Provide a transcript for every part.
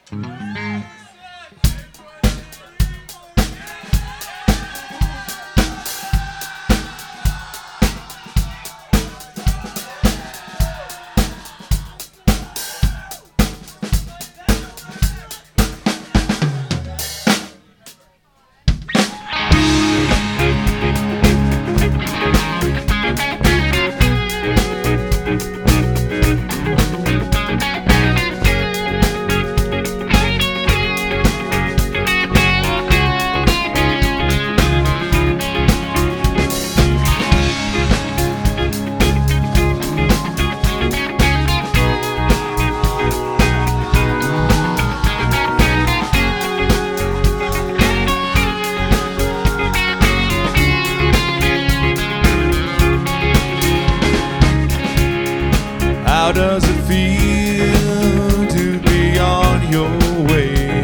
How does it feel to be on your way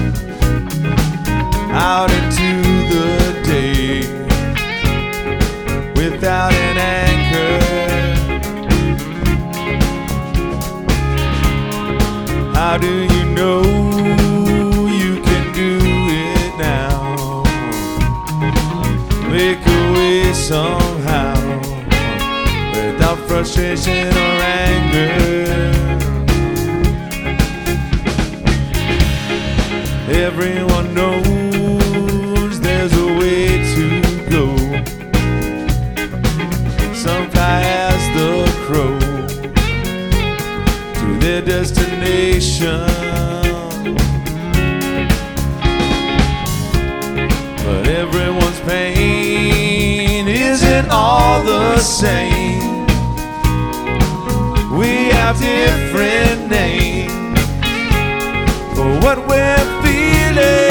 out into the day without an anchor? How do you know you can do it now? Make a way somehow without frustration or anger. Everyone knows there's a way to go. Some fly as the crow to their destination, but everyone's pain isn't all the same. We have different names for what we're feeling.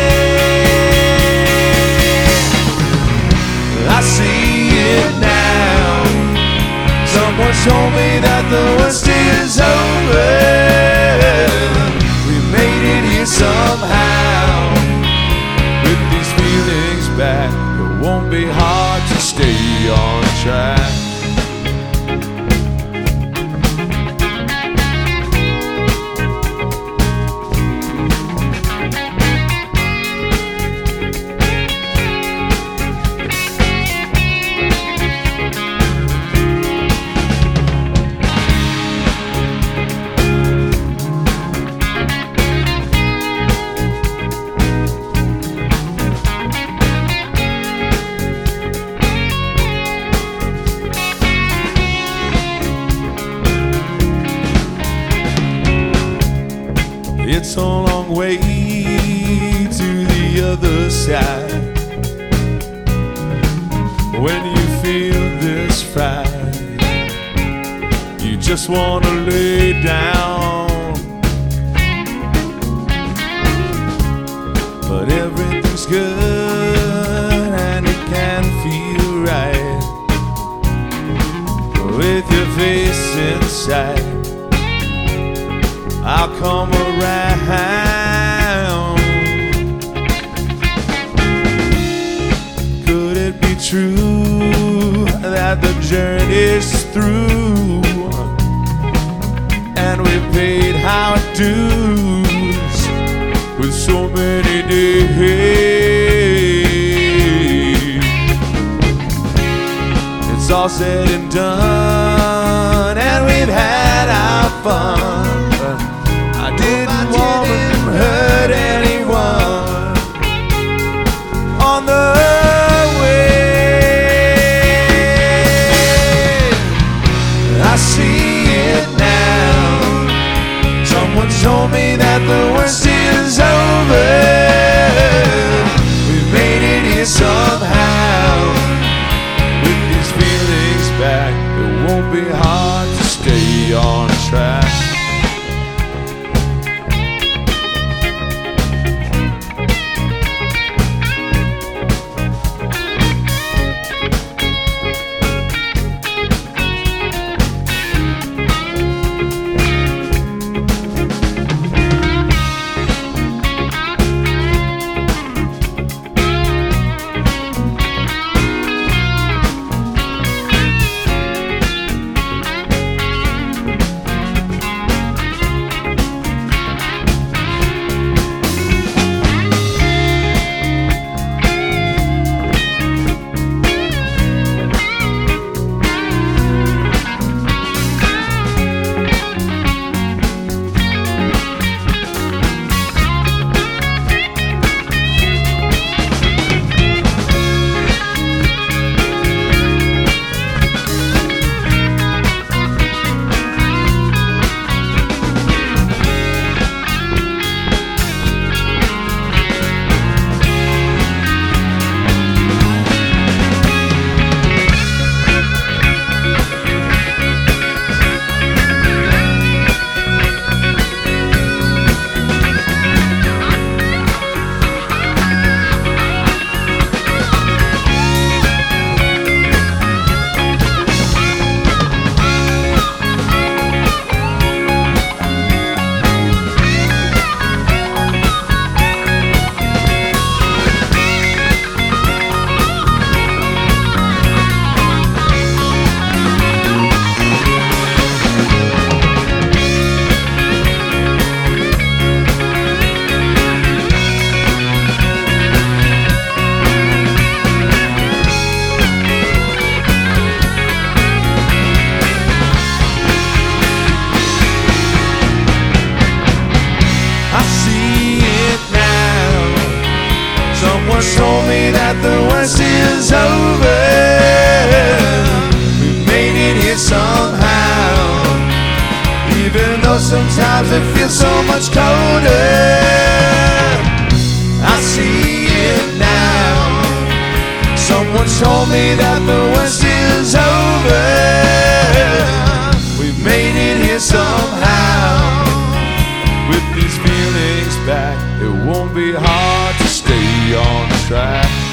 I see it now. Someone told me that the worst is over. We made it here somehow. With these feelings back, it won't be hard to stay on track. It's a long way to the other side. When you feel this fright, you just want to lay down. But everything's good and it can feel right with your face inside. I'll come around. Could it be true that the journey's through and we paid our dues with so many days? It's all said and done and we've had our fun. I didn't want to hurt anyone on the way. I see it now. Someone told me that the worst is over. We made it here somehow. With these feelings back, it won't be hard to stay on track. I see it now. Someone told me that the worst is over. We made it here somehow, even though sometimes it feels so much colder. I see it now. Someone told me that the worst is over. We made it here somehow. With these feelings back, it won't be hard to stay on track.